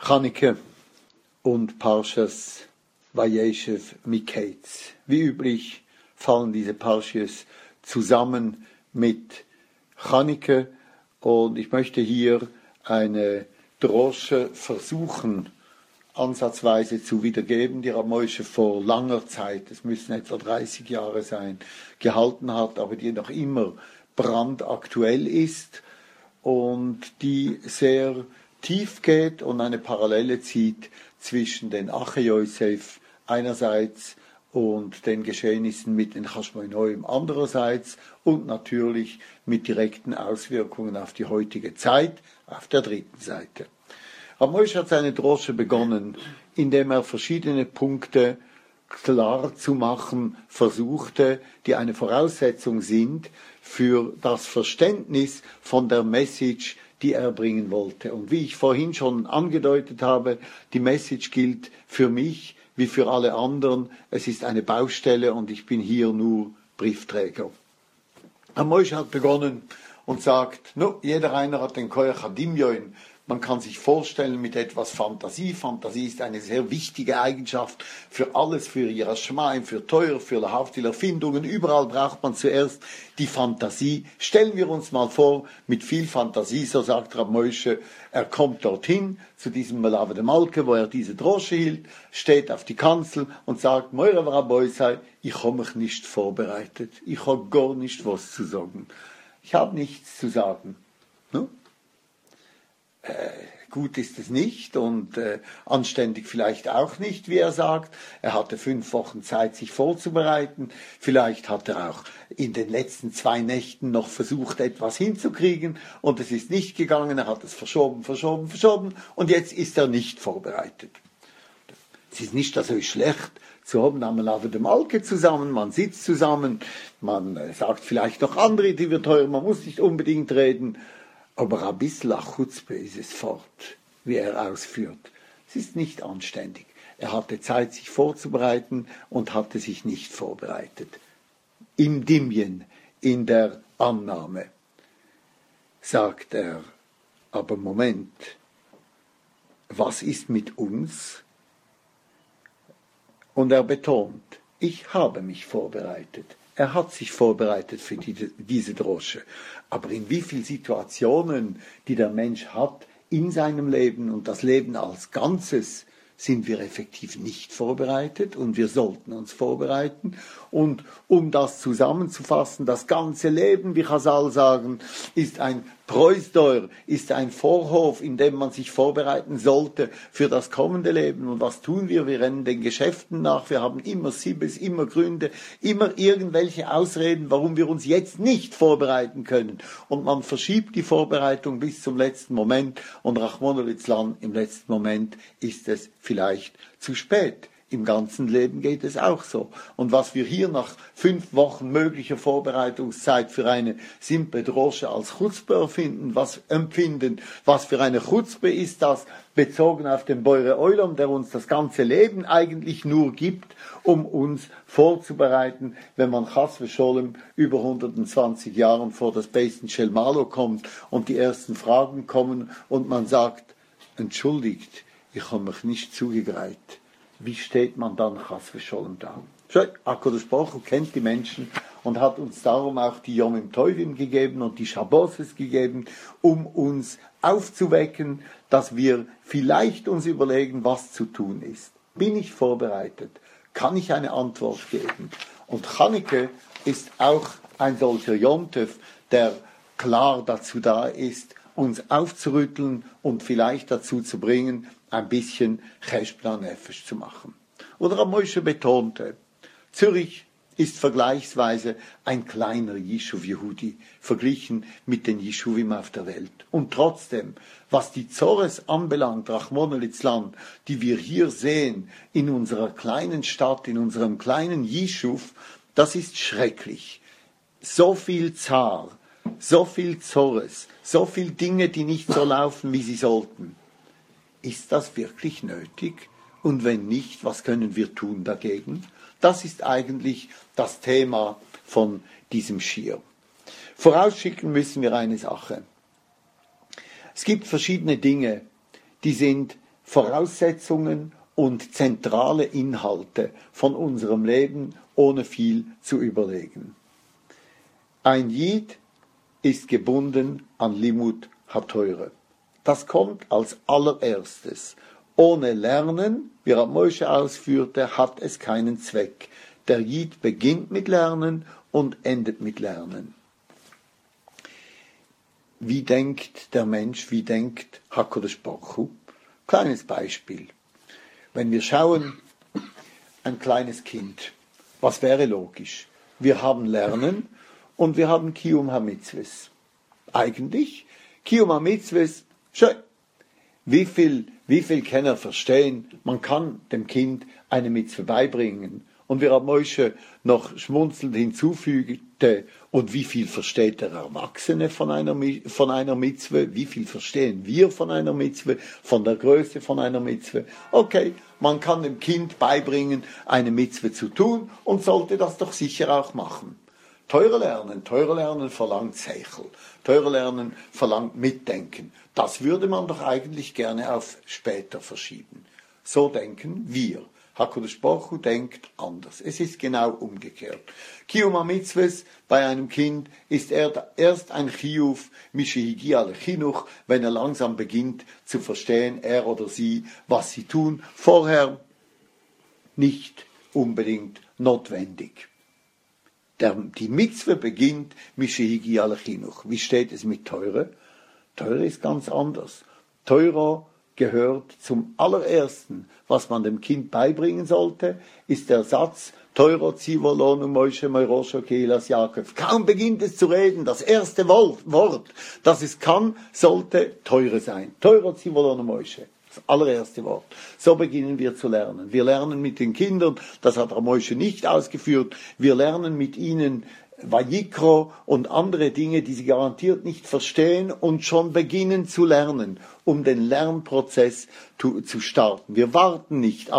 Chanukah und Parshas Vayeshev Miketz. Wie üblich fallen diese Parshas zusammen mit Chanukah und ich möchte hier eine Drosche versuchen, ansatzweise zu wiedergeben, die Rav Moshe vor langer Zeit, es müssen etwa 30 Jahre sein, gehalten hat, aber die noch immer brandaktuell ist und die sehr tief geht und eine Parallele zieht zwischen den Ache Yosef einerseits und den Geschehnissen mit den Chashmonoim andererseits und natürlich mit direkten Auswirkungen auf die heutige Zeit auf der dritten Seite. Rav Moshe hat seine Drosche begonnen, indem er verschiedene Punkte klar zu machen versuchte, die eine Voraussetzung sind für das Verständnis von der Message, die er bringen wollte. Und wie ich vorhin schon angedeutet habe, die Message gilt für mich wie für alle anderen. Es ist eine Baustelle und ich bin hier nur Briefträger. Rav Moshe hat begonnen und sagt, jeder einer hat den Koyach HaDimyon. Man kann sich vorstellen mit etwas Fantasie. Fantasie ist eine sehr wichtige Eigenschaft für alles, für Yiras Shamayim, für Teuer, für Lahavdil Erfindungen. Überall braucht man zuerst die Fantasie. Stellen wir uns mal vor, mit viel Fantasie, so sagt Rav Moshe, er kommt dorthin, zu diesem Melave de Malke, wo er diese Drosche hielt, steht auf die Kanzel und sagt, Moira Rabbeisai, ich habe mich nicht vorbereitet. Ich habe gar nicht was zu sagen. Ich habe nichts zu sagen. No? Gut ist es nicht und anständig vielleicht auch nicht, wie er sagt. Er hatte 5 Wochen Zeit, sich vorzubereiten. Vielleicht hat er auch in den letzten 2 Nächten noch versucht, etwas hinzukriegen und es ist nicht gegangen. Er hat es verschoben und jetzt ist er nicht vorbereitet. Es ist nicht so schlecht zu haben, am Melave de Malke zusammen, man sitzt zusammen, man sagt vielleicht noch andere, die wir teuer, man muss nicht unbedingt reden. Aber ein bisschen Chutzpe ist es fort, wie er ausführt. Es ist nicht anständig. Er hatte Zeit, sich vorzubereiten und hatte sich nicht vorbereitet. Im Dimjen, in der Annahme, sagt er, aber Moment, was ist mit uns? Und er betont, ich habe mich vorbereitet. Er hat sich vorbereitet für diese Drosche. Aber in wie vielen Situationen, die der Mensch hat in seinem Leben und das Leben als Ganzes, sind wir effektiv nicht vorbereitet und wir sollten uns vorbereiten. Und um das zusammenzufassen, das ganze Leben, wie Chazal sagen, ist ein Preusdeur, ist ein Vorhof, in dem man sich vorbereiten sollte für das kommende Leben. Und was tun wir? Wir rennen den Geschäften nach, wir haben immer Sibes, immer Gründe, immer irgendwelche Ausreden, warum wir uns jetzt nicht vorbereiten können. Und man verschiebt die Vorbereitung bis zum letzten Moment und Rachmana litzlan, im letzten Moment ist es vielleicht zu spät. Im ganzen Leben geht es auch so. Und was wir hier nach 5 Wochen möglicher Vorbereitungszeit für eine simple Drosche als Chutzpe empfinden, was für eine Chutzpe ist das, bezogen auf den Boire Olam, der uns das ganze Leben eigentlich nur gibt, um uns vorzubereiten, wenn man Chas v'Sholem über 120 Jahren vor das Beis Shel Malo kommt und die ersten Fragen kommen und man sagt, entschuldigt, ich habe mich nicht zugereiht. Wie steht man dann Chas v'Sholem da? HaKadosh Baruch Hu kennt die Menschen und hat uns darum auch die Yomim Tovim gegeben und die Shabbos gegeben, um uns aufzuwecken, dass wir vielleicht uns überlegen, was zu tun ist. Bin ich vorbereitet? Kann ich eine Antwort geben? Und Chanukah ist auch ein solcher Yom Tov, der klar dazu da ist, uns aufzurütteln und vielleicht dazu zu bringen, ein bisschen Cheshbon Nefesh zu machen. Oder Rav Moshe betonte, Zürich ist vergleichsweise ein kleiner Yishuv Yehudi, verglichen mit den Yishuvim auf der Welt. Und trotzdem, was die Zores anbelangt, Rachmana litzlan, die wir hier sehen, in unserer kleinen Stadt, in unserem kleinen Yishuv, das ist schrecklich. So viel Zar, so viel Zores, so viel Dinge, die nicht so laufen, wie sie sollten. Ist das wirklich nötig? Und wenn nicht, was können wir tun dagegen? Das ist eigentlich das Thema von diesem Schir. Vorausschicken müssen wir eine Sache. Es gibt verschiedene Dinge, die sind Voraussetzungen und zentrale Inhalte von unserem Leben, ohne viel zu überlegen. Ein Jid ist gebunden an Limud HaTeure. Das kommt als allererstes. Ohne Lernen, wie Rav Moshe ausführte, hat es keinen Zweck. Der Jid beginnt mit Lernen und endet mit Lernen. Wie denkt der Mensch, wie denkt HaKadosh Baruch Hu? Kleines Beispiel. Wenn wir schauen, ein kleines Kind, was wäre logisch? Wir haben Lernen und wir haben Kiyum HaMitzvos. Eigentlich, Kiyum HaMitzvos, schön. Wie viel kann er verstehen? Man kann dem Kind eine Mitzvah beibringen. Und wie Rav Moshe noch schmunzelnd hinzufügte, und wie viel versteht der Erwachsene von einer Mitzvah? Wie viel verstehen wir von einer Mitzvah? Von der Größe von einer Mitzvah? Okay, man kann dem Kind beibringen, eine Mitzvah zu tun und sollte das doch sicher auch machen. Teure Lernen verlangt Seichel. Teure Lernen verlangt Mitdenken. Das würde man doch eigentlich gerne auf später verschieben. So denken wir. HaKadosh Baruch Hu denkt anders. Es ist genau umgekehrt. Kiyum HaMitzvos bei einem Kind ist erst ein Chiyuv, Mishehigia lechinuch, wenn er langsam beginnt zu verstehen, er oder sie, was sie tun. Vorher nicht unbedingt notwendig. Die Mitzvah beginnt Mishehigia lechinuch. Wie steht es mit Teure? Teure ist ganz anders. Teure gehört zum allerersten, was man dem Kind beibringen sollte, ist der Satz Teuro Zivolonu Moshe Meirosho Keilas Yaakov. Kaum beginnt es zu reden, das erste Wort, das es kann, sollte Teure sein. Teuro Zivolonu Moshe. Das allererste Wort. So beginnen wir zu lernen. Wir lernen mit den Kindern, das hat Rav Moshe nicht ausgeführt, wir lernen mit ihnen Vayikro und andere Dinge, die sie garantiert nicht verstehen und schon beginnen zu lernen, um den Lernprozess zu starten. Wir warten nicht,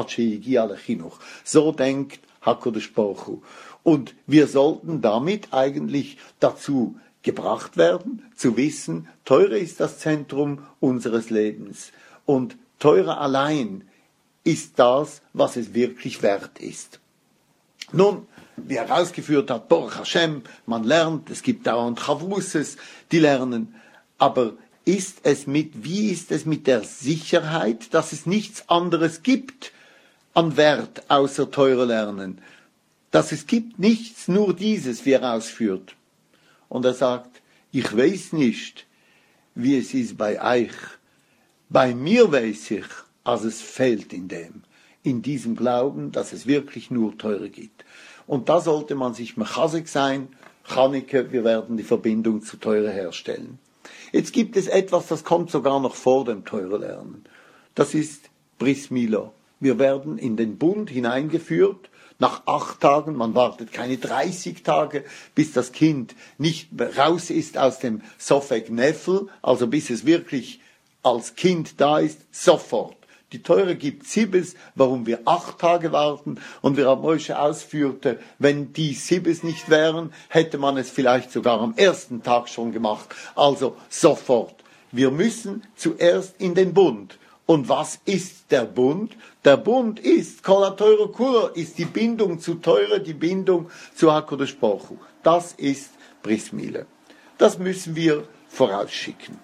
so denkt HaKadosh Baruch Hu. Und wir sollten damit eigentlich dazu gebracht werden, zu wissen, Teure ist das Zentrum unseres Lebens. Und Teure allein ist das, was es wirklich wert ist. Nun, wie herausgeführt hat, Baruch Hashem, man lernt, es gibt dauernd Chavruses, die lernen. Aber wie ist es mit der Sicherheit, dass es nichts anderes gibt an Wert außer Teure lernen? Dass es gibt nichts, nur dieses, wie er ausführt. Und er sagt, ich weiß nicht, wie es ist bei euch. Bei mir weiß ich, also es fehlt in diesem Glauben, dass es wirklich nur Teure gibt. Und da sollte man sich mechasek sein, Chaneke, wir werden die Verbindung zu Teure herstellen. Jetzt gibt es etwas, das kommt sogar noch vor dem Teure lernen. Das ist Bris Milo. Wir werden in den Bund hineingeführt, nach 8 Tagen, man wartet keine 30 Tage, bis das Kind nicht raus ist aus dem Sofek Neffel, also bis es wirklich als Kind da ist, sofort. Die Teure gibt Sibes, warum wir 8 Tage warten. Und wie Rav Moshe ausführte, wenn die Sibes nicht wären, hätte man es vielleicht sogar am ersten Tag schon gemacht. Also sofort. Wir müssen zuerst in den Bund. Und was ist der Bund? Der Bund ist, Kol HaTeure Kula, ist die Bindung zu Teure, die Bindung zu HaKadosh Baruch Hu. Das ist Bris Mile. Das müssen wir vorausschicken.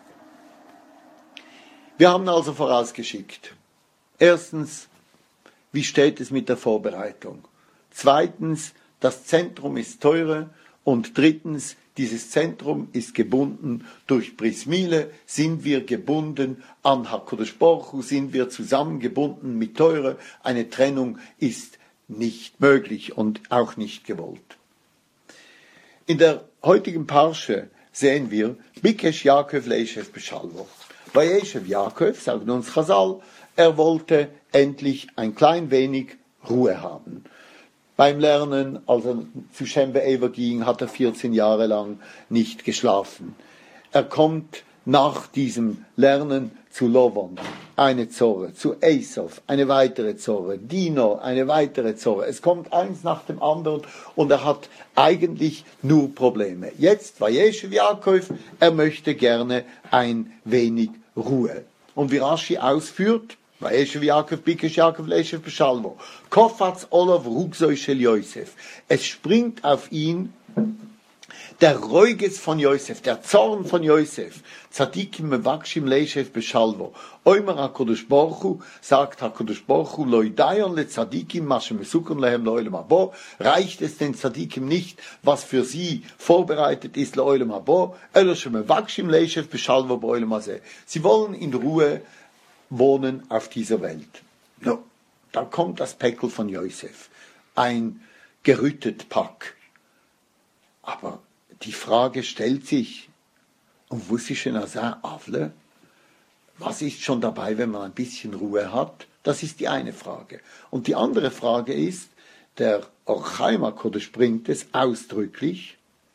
Wir haben also vorausgeschickt. Erstens, wie steht es mit der Vorbereitung? Zweitens, das Zentrum ist Teure. Und drittens, dieses Zentrum ist gebunden durch Bris Mile, sind wir gebunden an HaKadosh Baruch Hu, sind wir zusammengebunden mit Teure. Eine Trennung ist nicht möglich und auch nicht gewollt. In der heutigen Parsche sehen wir, Bikesh Yaakov leishev beshalvo. Vayeshev Yaakov, sagen uns Chazal, er wollte endlich ein klein wenig Ruhe haben. Beim Lernen, als er zu Shem Ve'eva ging, hat er 14 Jahre lang nicht geschlafen. Er kommt nach diesem Lernen zu Lovon, eine Zorre, zu Esau, eine weitere Zorre, Dino, eine weitere Zorre. Es kommt eins nach dem anderen und er hat eigentlich nur Probleme. Jetzt war Jeshev Yaakov, er möchte gerne ein wenig Ruhe. Und wie Rashi ausführt, Vaeshev Yaakov, Bikesh Yaakov, Leishev Beshalvo. Kofatz Olav Rugsoi Shel Yosef. Es springt auf ihn der Reuges von Josef, der Zorn von Josef. Tzadikim mevakshim Leishev Beshalvo. Oimer HaKadosh Baruch Hu, sagt HaKadosh Baruch Hu, Loi dayon le Tzadikim, mashem mesukon lehem le'olam habo. Reicht es den Tzadikim nicht, was für sie vorbereitet ist, le'olam habo? Elo shemevakshim Leishev Beshalvo be'olam hazeh. Sie wollen in Ruhe wohnen auf dieser Welt. No, da kommt das Päckl von Josef. Ein gerüttet Pack. Aber die Frage stellt sich, und was ist denn Avle? Was ist schon dabei, wenn man ein bisschen Ruhe hat? Das ist die eine Frage. Und die andere Frage ist, der Orchaim HaKodesh bringt es ausdrücklich,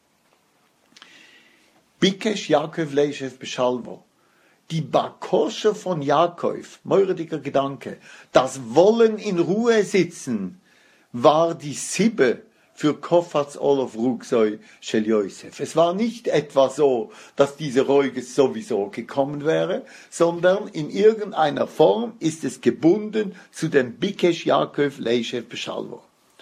Bikesh Yaakov Leishev Beshalvo. Die Bakosche von Jakob, meurediger Gedanke, das Wollen in Ruhe sitzen, war die Sibbe für Kofatz Olav Rugsoi Shel Yosef. Es war nicht etwa so, dass diese Reuges sowieso gekommen wäre, sondern in irgendeiner Form ist es gebunden zu dem Bikesh Yaakov Leishev Beshalvo.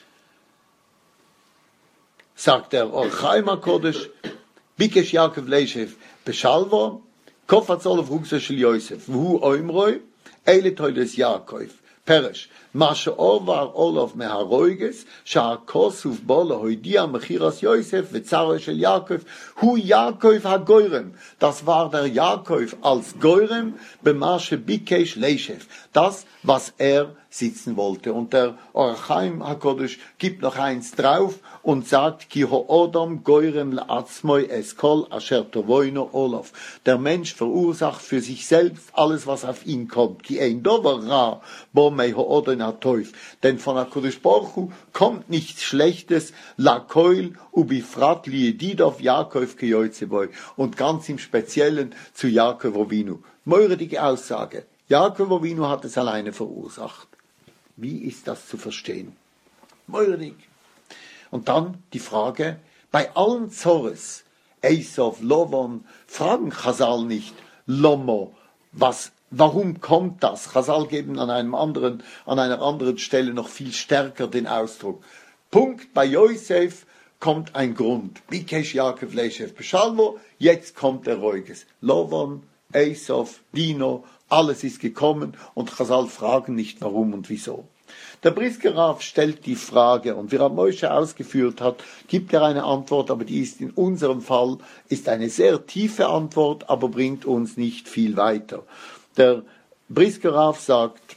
Sagt der Orchaim HaKodesh, Bikesh Yaakov Leishev Beshalvo, Kofatz Olav Rugsoi Shel Yosef, V'hu Oimroi, Eile Toiles Yaakov. Peresh, Mashe Orvar Olav Meharoiges, Sha'akosuf Bola Hoidia Mechiras Yosef, Vetzare Shel Yaakov, Hu Yaakov HaGoyrem. Das war der Yaakov als Goyrem, Bemashe Bikesh Leishev. Das, was er sitzen wollte. Und der Orchaim HaKodesh gibt noch eins drauf und sagt, Ki ho'odam goyrem la'atzmoi eskol asher tovoino Olav. Der Mensch verursacht für sich selbst alles, was auf ihn kommt. Ki ein dover ra bo mei ho'odin ha'toif. Denn von HaKodesh Baruch Hu kommt nichts Schlechtes, la koil ubifrat liedidov Yaakov keyotzeboy. Und ganz im Speziellen zu Jakob Avinu. Meuredige Aussage. Jakob Avinu hat es alleine verursacht. Wie ist das zu verstehen? Meurig. Und dann die Frage, bei allen Zores, Esav, Lovon, fragen Chazal nicht, Lomo, warum kommt das? Chazal geben an einer anderen Stelle noch viel stärker den Ausdruck. Punkt, bei Yosef kommt ein Grund. Bikesh Yaakov Leishev Beshalvo, jetzt kommt der Reuges. Lovon, Esav, Dino, alles ist gekommen und Chazal fragen nicht warum und wieso. Der Brisker Rav stellt die Frage und wie Rav Moshe ausgeführt hat, gibt er eine Antwort, aber die ist in unserem Fall eine sehr tiefe Antwort, aber bringt uns nicht viel weiter. Der Brisker Rav sagt,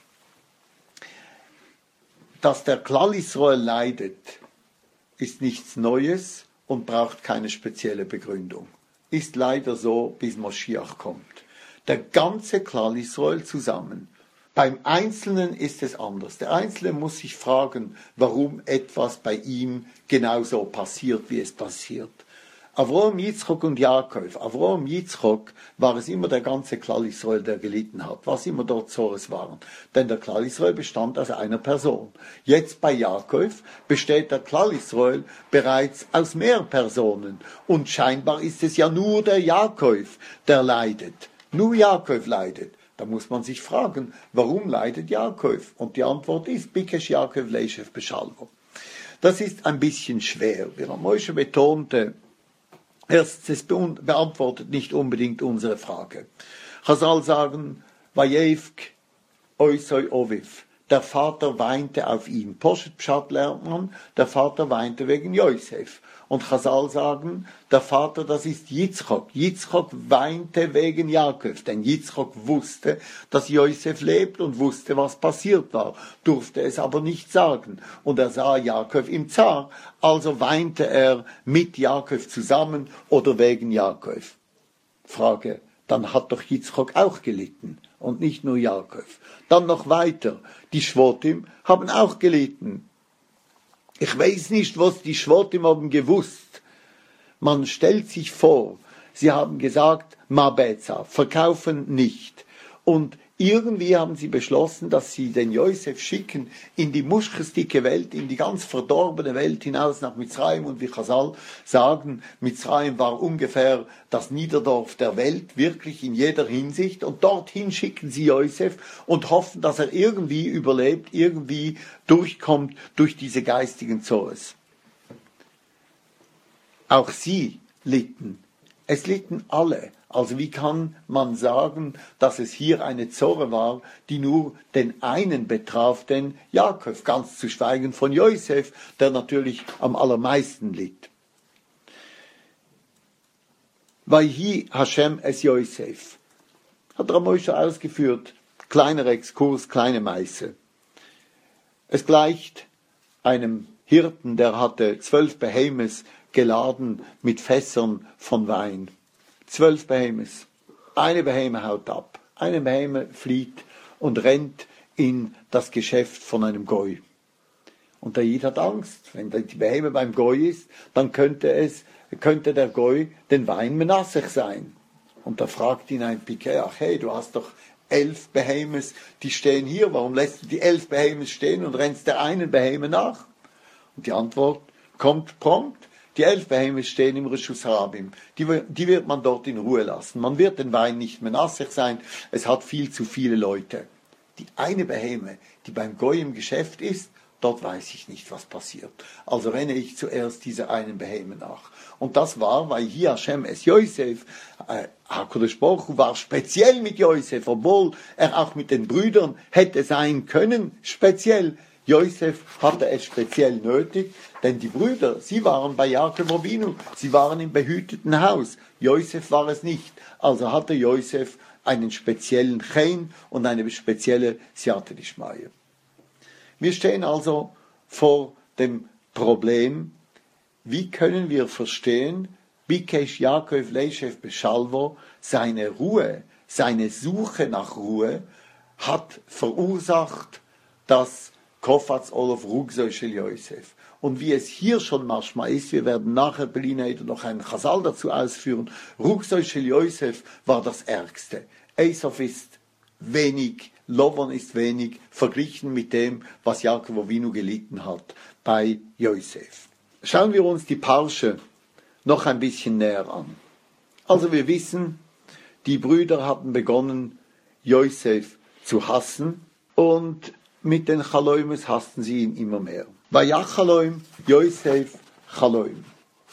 dass der Klal Yisrael leidet, ist nichts Neues und braucht keine spezielle Begründung. Ist leider so, bis Moschiach kommt. Der ganze Klal Yisrael zusammen. Beim Einzelnen ist es anders. Der Einzelne muss sich fragen, warum etwas bei ihm genauso passiert, wie es passiert. Avrom, Yitzchok und Jakob. Avrom, Yitzchok war es immer der ganze Klal Yisrael, der gelitten hat, was immer dort Zores waren. Denn der Klal Yisrael bestand aus einer Person. Jetzt bei Jakob besteht der Klal Yisrael bereits aus mehr Personen. Und scheinbar ist es ja nur der Jakob, der leidet. Nur Jakob leidet. Da muss man sich fragen, warum leidet Jakob? Und die Antwort ist, Bikesh Yaakov Leishev Beshalvo. Das ist ein bisschen schwer. Wie Rav Moshe betonte, erstens, es beantwortet nicht unbedingt unsere Frage. Chazal sagen, Vayevk oisoi oviv. Der Vater weinte auf ihn. Poshet Pshat lernt man, der Vater weinte wegen Josef. Und Chazal sagen, der Vater, das ist Yitzchok. Yitzchok weinte wegen Jakob, denn Yitzchok wusste, dass Josef lebt und wusste, was passiert war, durfte es aber nicht sagen. Und er sah Jakob im Zar, also weinte er mit Jakob zusammen oder wegen Jakob. Frage, dann hat doch Yitzchok auch gelitten und nicht nur Jakob. Dann noch weiter, die Schwotim haben auch gelitten. Ich weiß nicht, was die Schwotim haben gewusst. Man stellt sich vor, sie haben gesagt, Mabeza, verkaufen nicht. Und irgendwie haben sie beschlossen, dass sie den Josef schicken in die muschkesdicke Welt, in die ganz verdorbene Welt hinaus nach Mitzrayim. Und wie Chazal sagen, Mitzrayim war ungefähr das Niederdorf der Welt, wirklich in jeder Hinsicht. Und dorthin schicken sie Josef und hoffen, dass er irgendwie überlebt, irgendwie durchkommt durch diese geistigen Zores. Auch sie litten. Es litten alle. Also wie kann man sagen, dass es hier eine Zorre war, die nur den einen betraf, den Jakob, ganz zu schweigen von Josef, der natürlich am allermeisten litt. Vayhi Hashem es Josef. Hat Ramosha ausgeführt. Kleiner Exkurs, kleine Meiße. Es gleicht einem Hirten, der hatte 12 Behemes geladen mit Fässern von Wein. 12 Behemes. Eine Beheme haut ab. Eine Beheme flieht und rennt in das Geschäft von einem Goi. Und der Jid hat Angst. Wenn die Beheme beim Goi ist, dann könnte der Goi den Wein menassig sein. Und da fragt ihn ein Piquet, ach hey, du hast doch 11 Behemes, die stehen hier. Warum lässt du die 11 Behemes stehen und rennst der einen Beheme nach? Und die Antwort kommt prompt. Die 11 Behemes stehen im Rishus Harabim. Die wird man dort in Ruhe lassen. Man wird den Wein nicht menassig sein. Es hat viel zu viele Leute. Die eine Beheme, die beim Goi im Geschäft ist, dort weiß ich nicht, was passiert. Also renne ich zuerst dieser einen Beheme nach. Und das war, weil hier Hashem es Josef, HaKadosh Baruch Hu war speziell mit Josef, obwohl er auch mit den Brüdern hätte sein können, speziell. Josef hatte es speziell nötig, denn die Brüder, sie waren bei Jakob Avinu, sie waren im behüteten Haus. Josef war es nicht. Also hatte Josef einen speziellen Chen und eine spezielle Siyata Dishmaya. Wir stehen also vor dem Problem, wie können wir verstehen, Bikesh Yaakov Leishev Beshalvo, seine Ruhe, seine Suche nach Ruhe hat verursacht, dass Kofatz Olof Rugzoi Shel Yosef. Und wie es hier schon manchmal ist, wir werden nachher Belineder noch einen Chazal dazu ausführen, Rugzoi Shel Yosef war das Ärgste. Esav ist wenig, Lovon ist wenig, verglichen mit dem, was Jakob Avinu gelitten hat bei Josef. Schauen wir uns die Parsche noch ein bisschen näher an. Also wir wissen, die Brüder hatten begonnen, Josef zu hassen und mit den Chaloimes hassten sie ihn immer mehr. Vayachaloim, Josef, Chaloim.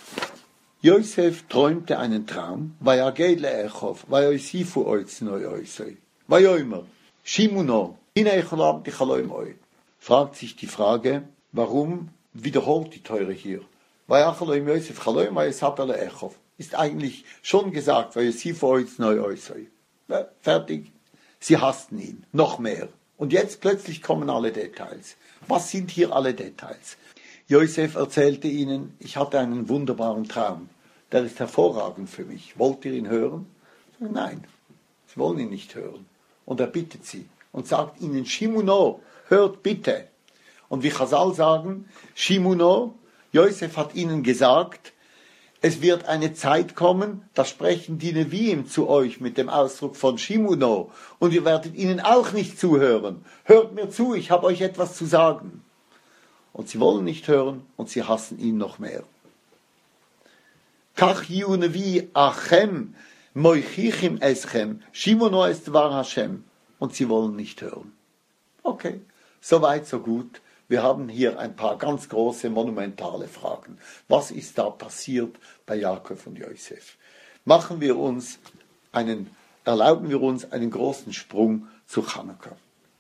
Josef träumte einen Traum, Vayaged le'echov, Vayosifu oiznoi oisoi. Vayoimer, Shimuno, hine echolam di Chaloim oi. Fragt sich die Frage, warum wiederholt die Teure hier? Vayachaloim, Josef, Chaloim, Vayosaper le'echov. Ist eigentlich schon gesagt, Vayosifu oiznoi oisoi. Fertig. Sie hassten ihn, noch mehr. Und jetzt plötzlich kommen alle Details. Was sind hier alle Details? Josef erzählte ihnen, ich hatte einen wunderbaren Traum. Der ist hervorragend für mich. Wollt ihr ihn hören? Nein, sie wollen ihn nicht hören. Und er bittet sie und sagt ihnen, Shimuno, hört bitte. Und wie Chazal sagen, Shimuno, Josef hat ihnen gesagt, es wird eine Zeit kommen, da sprechen die Neviim zu euch mit dem Ausdruck von Shimuno und ihr werdet ihnen auch nicht zuhören. Hört mir zu, ich habe euch etwas zu sagen. Und sie wollen nicht hören und sie hassen ihn noch mehr. Kach yu nevi achem moichichim eschem Shimuno est var Hashem. Und sie wollen nicht hören. Okay, so weit, so gut. Wir haben hier ein paar ganz große, monumentale Fragen. Was ist da passiert bei Jakob und Josef? Erlauben wir uns einen großen Sprung zu Chanukka.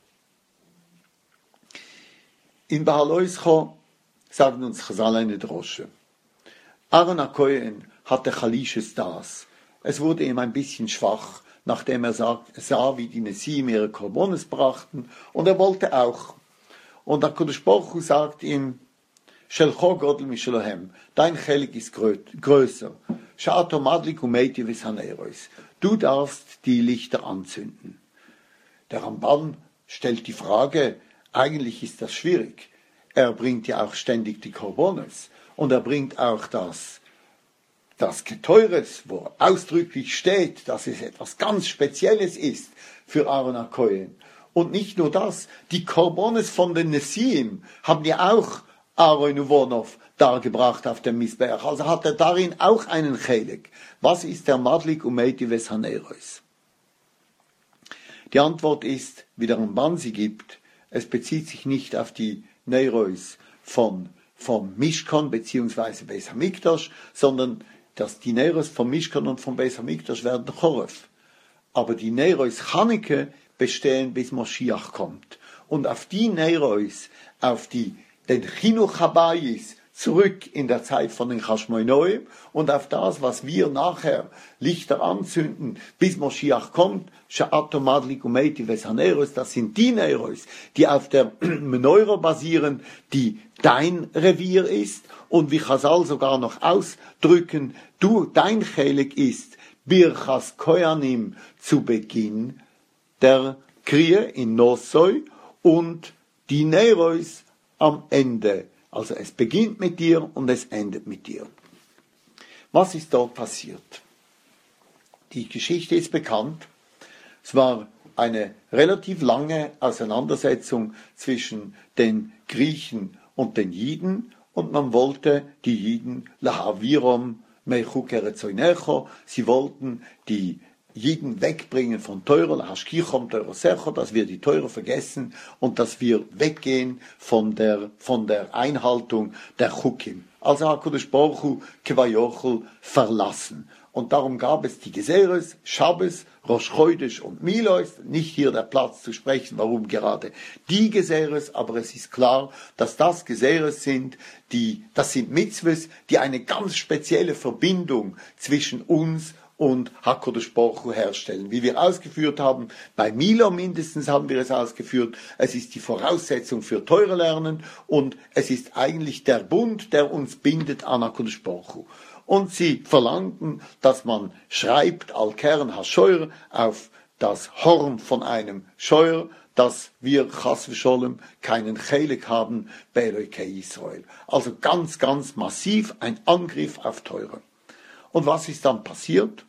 In Bahaloischo sagen uns Chazal eine Drosche. Aaron HaKohen hatte Chalisches Das. Es wurde ihm ein bisschen schwach, nachdem er sah, wie die Nesim ihre Korbones brachten, und er wollte auch. Und der HaKadosh Baruch Hu sagt ihm, Shelcho Godel Mishelohem, dein Chelik ist größer. Sha'ato Madlik Umeiti Vishanerois. Du darfst die Lichter anzünden. Der Ramban stellt die Frage, eigentlich ist das schwierig. Er bringt ja auch ständig die Korbones und er bringt auch das das Teures, wo ausdrücklich steht, dass es etwas ganz Spezielles ist für Aaron HaKohen. Und nicht nur das, die Korbones von den Nesiim haben ja auch Aaron Uvonov dargebracht auf dem Misbeach. Also hat er darin auch einen Chelek. Was ist der Madlik Umeiti Ves Haneros? Die Antwort ist, wie der Ramban sie gibt, es bezieht sich nicht auf die Neiros vom Mishkan bzw. Beis Hamikdash, sondern dass die Neiros vom Mishkan und vom Beis Hamikdash werden Choref. Aber die Neiros Chaneke bestehen, bis Moschiach kommt. Und auf die Neiros, auf den Chinuch Habayis, zurück in der Zeit von den Chashmonoim und auf das, was wir nachher Lichter anzünden, bis Moschiach kommt, Sha'ato Madlik Umeiti Ves Haneros, das sind die Neiros, die auf der Menorah basieren, die dein Revier ist und wie Chazal sogar noch ausdrücken, dein Chelek ist Birchas Koyanim zu Beginn der Kriege in Nosoi und die Neiros am Ende. Also es beginnt mit dir und es endet mit dir. Was ist dort passiert? Die Geschichte ist bekannt. Es war eine relativ lange Auseinandersetzung zwischen den Griechen und den Jiden und man wollte die Jiden lahavirom meichuk eretzoinecho, sie wollten die Jiden wegbringen von Teure, lahashkichom Teure Secho, dass wir die Teure vergessen und dass wir weggehen von der Einhaltung der Chukim. Also HaKadosh Baruch Hu Kvayochel verlassen. Und darum gab es die Geseres, Shabbos, Rosh Chodesh und Milois. Nicht hier der Platz zu sprechen, warum gerade die Geseres, aber es ist klar, dass das Geseres sind, das sind Mitzvahs, die eine ganz spezielle Verbindung zwischen uns und HaKadosh Baruch Hu herstellen. Wie wir ausgeführt haben, bei Milo mindestens haben wir es ausgeführt, es ist die Voraussetzung für Teure lernen und es ist eigentlich der Bund, der uns bindet an HaKadosh Baruch Hu. Und sie verlangten, dass man schreibt, Al-Kern HaSheur, auf das Horn von einem Scheuer, dass wir, Chas v'Sholem, keinen Chelek haben bei Elokei Israel. Also ganz, ganz massiv ein Angriff auf Teure. Und was ist dann passiert?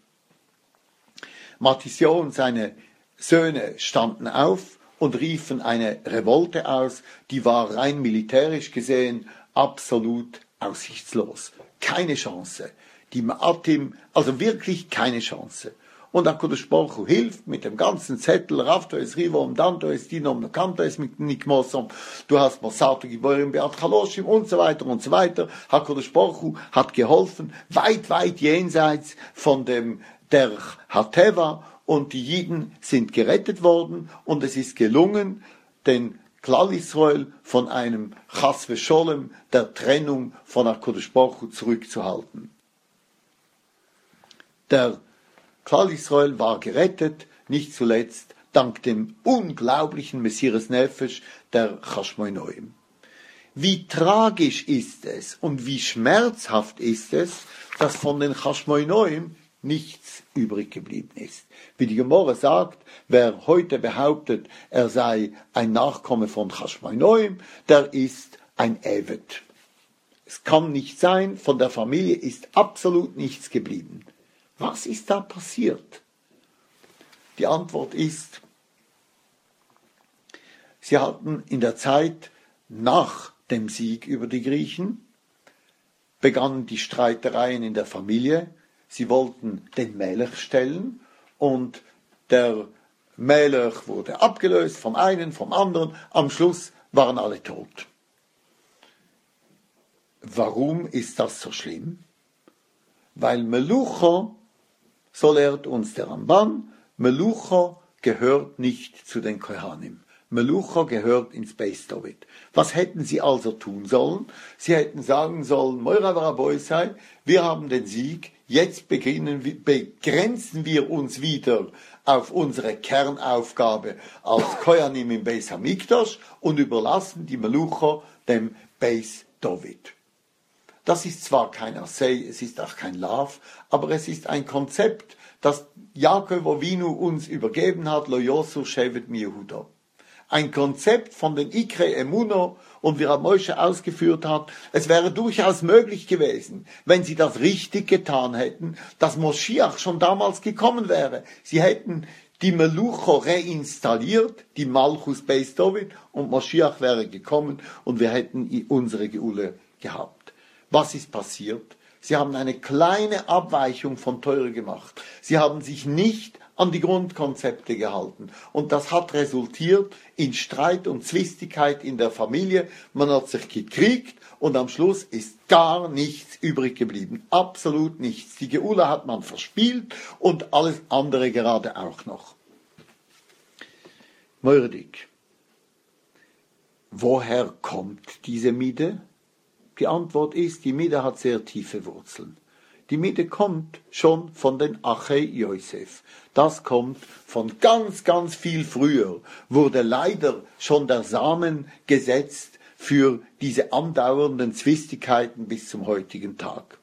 Mattisyahu und seine Söhne standen auf und riefen eine Revolte aus, die war rein militärisch gesehen absolut aussichtslos. Keine Chance. Die Ma'atim, also wirklich keine Chance. Und HaKadosh Baruch Hu hilft mit dem ganzen Zettel, Ravto es Rivom, Danto es Dinom, Kanto es Nikmosom, du hast Mosato Giborim Beat Chaloshim und so weiter und so weiter. HaKadosh Baruch Hu hat geholfen, weit, weit jenseits von der Hateva und die Jiden sind gerettet worden und es ist gelungen, den Klal Israel von einem Chas v'Sholem, der Trennung von HaKadosh Baruch Hu zurückzuhalten. Der Klal Israel war gerettet, nicht zuletzt dank dem unglaublichen Mesiras Nefesh der Chashmonoim. Wie tragisch ist es und wie schmerzhaft ist es, dass von den Chashmonoim nichts übrig geblieben ist. Wie die Gemorre sagt, wer heute behauptet, er sei ein Nachkomme von Chashmonoim, der ist ein Evet. Es kann nicht sein, von der Familie ist absolut nichts geblieben. Was ist da passiert? Die Antwort ist, sie hatten in der Zeit nach dem Sieg über die Griechen, begannen die Streitereien in der Familie. Sie wollten den Melech stellen und der Melech wurde abgelöst vom einen, vom anderen. Am Schluss waren alle tot. Warum ist das so schlimm? Weil Melucho, so lehrt uns der Ramban, Melucho gehört nicht zu den Kohanim. Melucho gehört ins Beis David. Was hätten sie also tun sollen? Sie hätten sagen sollen, Moira Raboi sei, wir haben den Sieg, jetzt begrenzen wir uns wieder auf unsere Kernaufgabe als Kohanim im Beis Hamikdash und überlassen die Melucho dem Beis David. Das ist zwar kein Assay, es ist auch kein Lav, aber es ist ein Konzept, das Jakob Avinu uns übergeben hat, Lo Yosu Shevet Mi Yehuda. ein Konzept von den Ikre Emuno, und wie Moshe ausgeführt hat, es wäre durchaus möglich gewesen, wenn sie das richtig getan hätten, dass Moschiach schon damals gekommen wäre. Sie hätten die Melucho reinstalliert, die Malchus Beis David, und Moschiach wäre gekommen und wir hätten unsere Geule gehabt. Was ist passiert? Sie haben eine kleine Abweichung von Teure gemacht. Sie haben sich nicht an die Grundkonzepte gehalten. Und das hat resultiert in Streit und Zwistigkeit in der Familie. Man hat sich gekriegt und am Schluss ist gar nichts übrig geblieben. Absolut nichts. Die Geula hat man verspielt und alles andere gerade auch noch. Mördig. Woher kommt diese Miete? Die Antwort ist, die Miete hat sehr tiefe Wurzeln. Die Miete kommt schon von den Achei Josef. Das kommt von ganz, ganz viel früher. Wurde leider schon der Samen gesetzt für diese andauernden Zwistigkeiten bis zum heutigen Tag.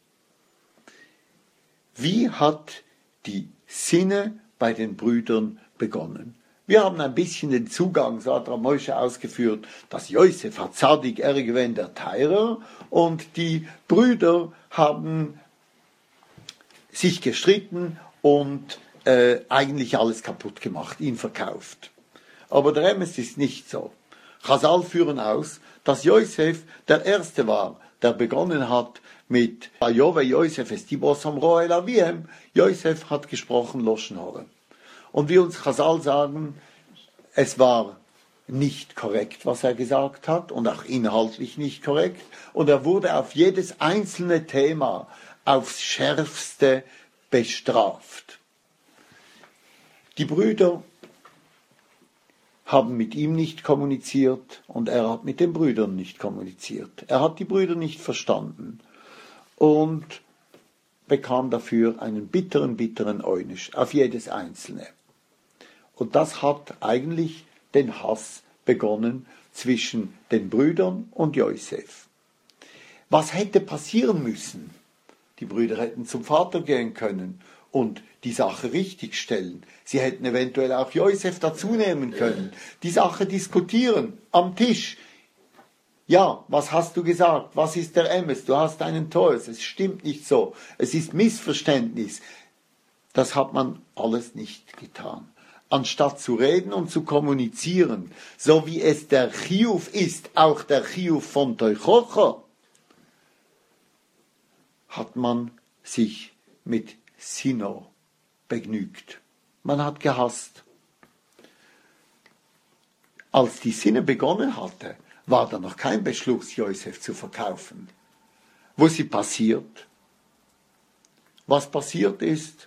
Wie hat die Sinne bei den Brüdern begonnen? Wir haben ein bisschen den Zugang, so hat Moshe ausgeführt, dass Josef hat Zadig, er gewinnt der Teirer, und die Brüder haben sich gestritten und eigentlich alles kaputt gemacht, ihn verkauft. Aber der Emes ist nicht so. Chazal führen aus, dass Josef der Erste war, der begonnen hat mit Ayove Josef estibos amro el aviem. Josef hat gesprochen Loschen Hore. Und wie uns Chazal sagen, es war nicht korrekt, was er gesagt hat, und auch inhaltlich nicht korrekt. Und er wurde auf jedes einzelne Thema aufs Schärfste bestraft. Die Brüder haben mit ihm nicht kommuniziert und er hat mit den Brüdern nicht kommuniziert. Er hat die Brüder nicht verstanden und bekam dafür einen bitteren, bitteren Eunisch auf jedes Einzelne. Und das hat eigentlich den Hass begonnen zwischen den Brüdern und Josef. Was hätte passieren müssen? Die Brüder hätten zum Vater gehen können und die Sache richtigstellen. Sie hätten eventuell auch Josef dazunehmen können, die Sache diskutieren am Tisch. Ja, was hast du gesagt? Was ist der Emes? Du hast einen Teus. Es stimmt nicht so. Es ist Missverständnis. Das hat man alles nicht getan. Anstatt zu reden und zu kommunizieren, so wie es der Chiyuv ist, auch der Chiyuv von Teuchocha, hat man sich mit Sino begnügt. Man hat gehasst. Als die Sinne begonnen hatte, war da noch kein Beschluss, Josef zu verkaufen. Wo sie passiert? Was passiert ist,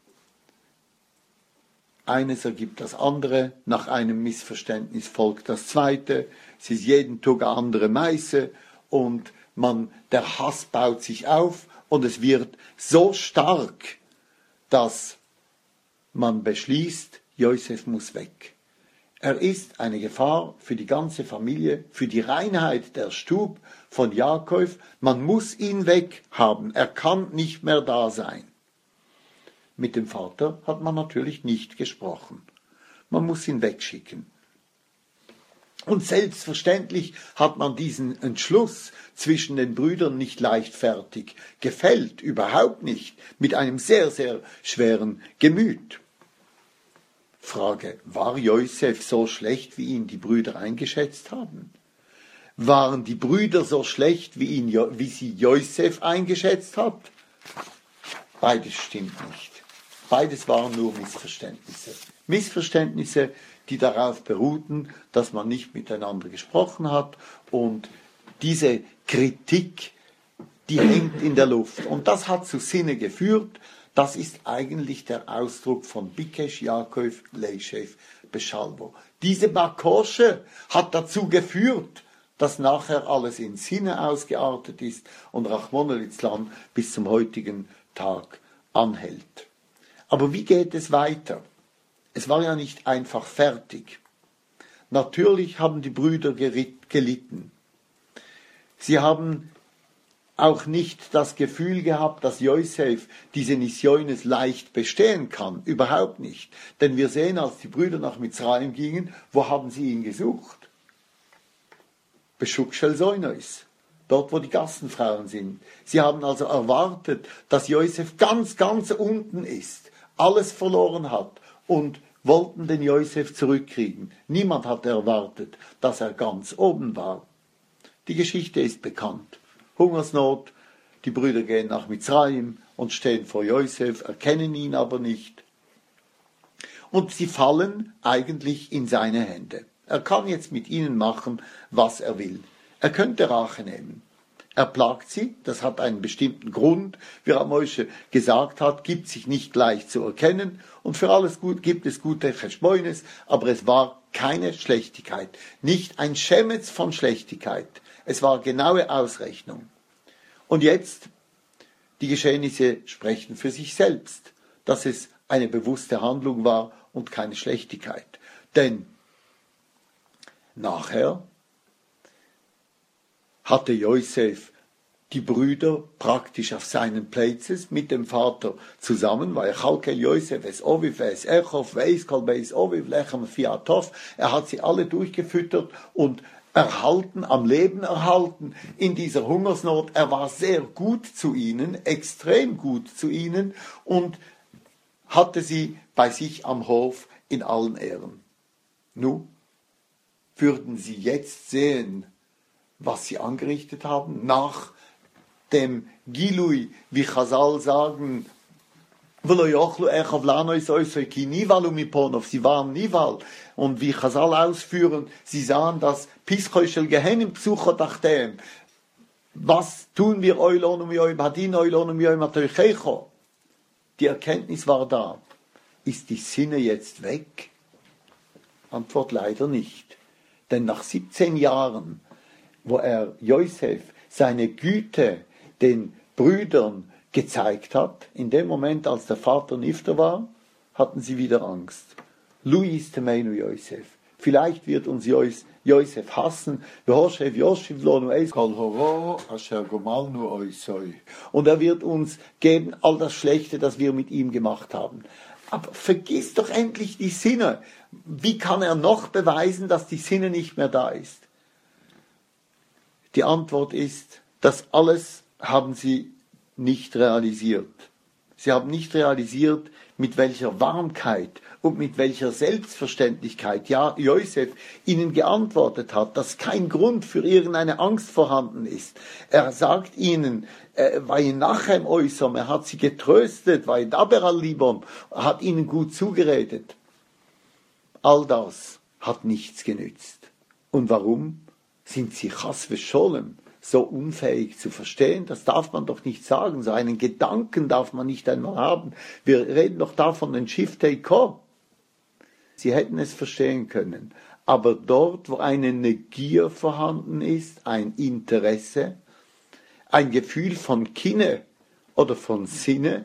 eines ergibt das andere, nach einem Missverständnis folgt das zweite, es ist jeden Tag eine andere Meiße und der Hass baut sich auf und es wird so stark, dass man beschließt, Josef muss weg. Er ist eine Gefahr für die ganze Familie, für die Reinheit der Stub von Jakob. Man muss ihn weghaben, er kann nicht mehr da sein. Mit dem Vater hat man natürlich nicht gesprochen. Man muss ihn wegschicken. Und selbstverständlich hat man diesen Entschluss zwischen den Brüdern nicht leichtfertig gefällt, überhaupt nicht, mit einem sehr, sehr schweren Gemüt. Frage, war Josef so schlecht, wie ihn die Brüder eingeschätzt haben? Waren die Brüder so schlecht, wie sie Josef eingeschätzt hat? Beides stimmt nicht. Beides waren nur Missverständnisse. Missverständnisse, die darauf beruhten, dass man nicht miteinander gesprochen hat und diese Kritik, die hängt in der Luft. Und das hat zu Sinne geführt. Das ist eigentlich der Ausdruck von Bikesh, Jakob, Leishev, Beschalvo. Diese Bakosche hat dazu geführt, dass nachher alles in Sinne ausgeartet ist und Rachmana litzlan bis zum heutigen Tag anhält. Aber wie geht es weiter? Es war ja nicht einfach fertig. Natürlich haben die Brüder gelitten. Sie haben auch nicht das Gefühl gehabt, dass Josef diese Missiones leicht bestehen kann. Überhaupt nicht. Denn wir sehen, als die Brüder nach Mitzrayim gingen, wo haben sie ihn gesucht? Beschuk Shel Soinois. Dort, wo die Gassenfrauen sind. Sie haben also erwartet, dass Josef ganz, ganz unten ist, alles verloren hat und wollten den Josef zurückkriegen. Niemand hatte erwartet, dass er ganz oben war. Die Geschichte ist bekannt. Hungersnot, die Brüder gehen nach Mitzrayim und stehen vor Josef, erkennen ihn aber nicht. Und sie fallen eigentlich in seine Hände. Er kann jetzt mit ihnen machen, was er will. Er könnte Rache nehmen. Er plagt sie, das hat einen bestimmten Grund, wie Moshe gesagt hat, gibt sich nicht leicht zu erkennen und für alles gut gibt es gute Cheshboines, aber es war keine Schlechtigkeit, nicht ein Schemetz von Schlechtigkeit. Es war genaue Ausrechnung. Und jetzt, die Geschehnisse sprechen für sich selbst, dass es eine bewusste Handlung war und keine Schlechtigkeit. Denn nachher hatte Josef die Brüder praktisch auf seinen Plätzen mit dem Vater zusammen, weil Chalkel Josef es Oviv es Echov Veis Kol Beis Oviv Lechem Fiatov, er hat sie alle durchgefüttert und erhalten, am Leben erhalten in dieser Hungersnot. Er war sehr gut zu ihnen, extrem gut zu ihnen und hatte sie bei sich am Hof in allen Ehren. Nun würden sie jetzt sehen, was sie angerichtet haben, nach dem Gilui, wie Chazal sagen, sie waren Nival, und wie Chazal ausführen, sie sahen das Pischol Gehenim Psuchot Achteem. Was tun wir Eulonum Yoim Hadin Eulonum Yoim Atoichecho? Die Erkenntnis war da. Ist die Sinne jetzt weg? Antwort leider nicht. Denn nach 17 Jahren, wo er Josef seine Güte den Brüdern gezeigt hat, in dem Moment, als der Vater Nifter war, hatten sie wieder Angst. Luis Temeinu Josef. Vielleicht wird uns Josef hassen. Und er wird uns geben all das Schlechte, das wir mit ihm gemacht haben. Aber vergiss doch endlich die Sinne. Wie kann er noch beweisen, dass die Sinne nicht mehr da ist? Die Antwort ist, das alles haben sie nicht realisiert. Sie haben nicht realisiert, mit welcher Warmkeit und mit welcher Selbstverständlichkeit Josef ihnen geantwortet hat, dass kein Grund für irgendeine Angst vorhanden ist. Er sagt ihnen, Vayinachem Oisom, er hat sie getröstet, Vayidaber al Libom, hat ihnen gut zugeredet. All das hat nichts genützt. Und warum? Sind sie chas v'sholem so unfähig zu verstehen? Das darf man doch nicht sagen. So einen Gedanken darf man nicht einmal haben. Wir reden doch da von den Shiftei Ko. Sie hätten es verstehen können. Aber dort, wo eine Negier vorhanden ist, ein Interesse, ein Gefühl von Kinne oder von Sinne,